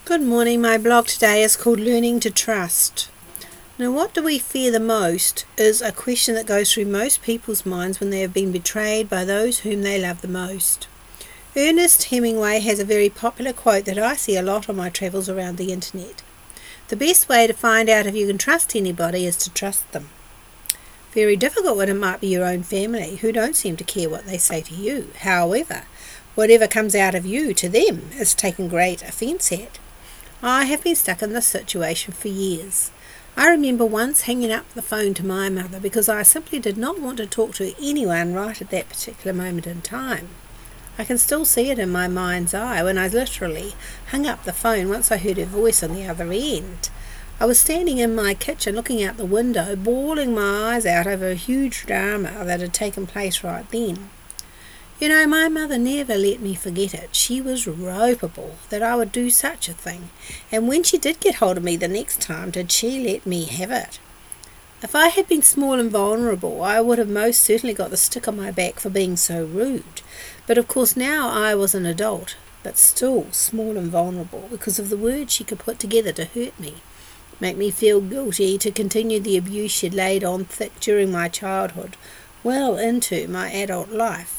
Good morning. My blog today is called Learning to Trust. Now, what do we fear the most is a question that goes through most people's minds when they have been betrayed by those whom they love the most. Ernest Hemingway has a very popular quote that I see a lot on my travels around the internet. The best way to find out if you can trust anybody is to trust them. Very difficult when it might be your own family who don't seem to care what they say to you. However, whatever comes out of you to them is taken great offence at. I have been stuck in this situation for years. I remember once hanging up the phone to my mother because I simply did not want to talk to anyone right at that particular moment in time. I can still see it in my mind's eye when I literally hung up the phone once I heard her voice on the other end. I was standing in my kitchen looking out the window, bawling my eyes out over a huge drama that had taken place right then. My mother never let me forget it. She was ropeable that I would do such a thing, and when she did get hold of me the next time, did she let me have it. If I had been small and vulnerable, I would have most certainly got the stick on my back for being so rude. But of course now I was an adult, but still small and vulnerable because of the words she could put together to hurt me, make me feel guilty to continue the abuse she'd laid on thick during my childhood, well into my adult life.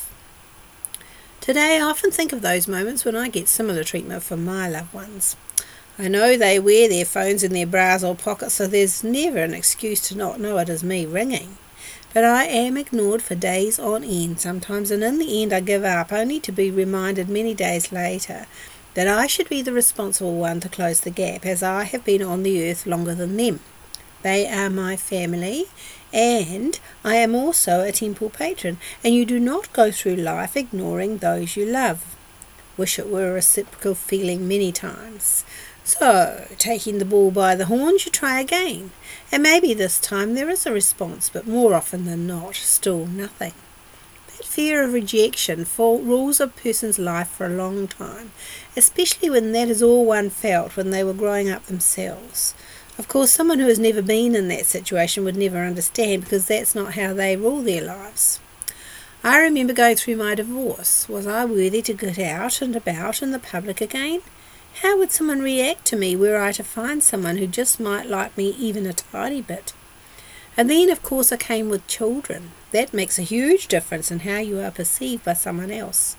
Today I often think of those moments when I get similar treatment from my loved ones. I know they wear their phones in their bras or pockets, so there's never an excuse to not know it is me ringing. But I am ignored for days on end sometimes, and in the end I give up, only to be reminded many days later that I should be the responsible one to close the gap, as I have been on the earth longer than them. They are my family, and I am also a temple patron, and you do not go through life ignoring those you love. Wish it were a reciprocal feeling many times. So, taking the bull by the horns, you try again, and maybe this time there is a response, but more often than not, still nothing. That fear of rejection rules a person's life for a long time, especially when that is all one felt when they were growing up themselves. Of course, someone who has never been in that situation would never understand, because that's not how they rule their lives. I remember going through my divorce. Was I worthy to get out and about in the public again? How would someone react to me were I to find someone who just might like me even a tiny bit? And then, of course, I came with children. That makes a huge difference in how you are perceived by someone else.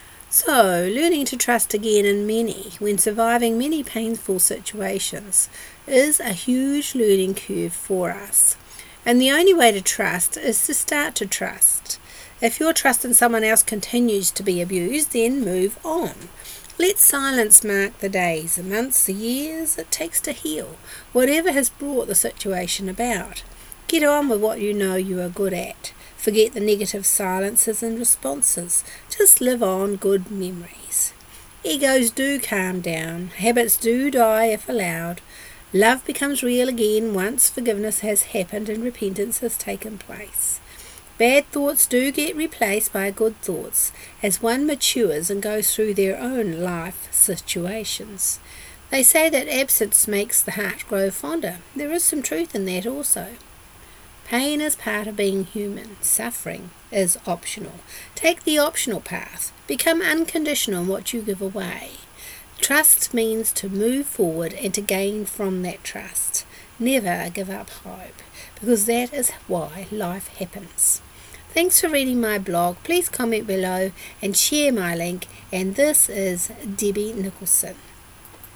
So, learning to trust again in many, when surviving many painful situations, is a huge learning curve for us. And the only way to trust is to start to trust. If your trust in someone else continues to be abused, then move on. Let silence mark the days, the months, the years it takes to heal, whatever has brought the situation about. Get on with what you know you are good at. Forget the negative silences and responses. Just live on good memories. Egos do calm down. Habits do die if allowed. Love becomes real again once forgiveness has happened and repentance has taken place. Bad thoughts do get replaced by good thoughts as one matures and goes through their own life situations. They say that absence makes the heart grow fonder. There is some truth in that also. Pain is part of being human. Suffering is optional. Take the optional path. Become unconditional in what you give away. Trust means to move forward and to gain from that trust. Never give up hope, because that is why life happens. Thanks for reading my blog. Please comment below and share my link. And this is Debbie Nicholson.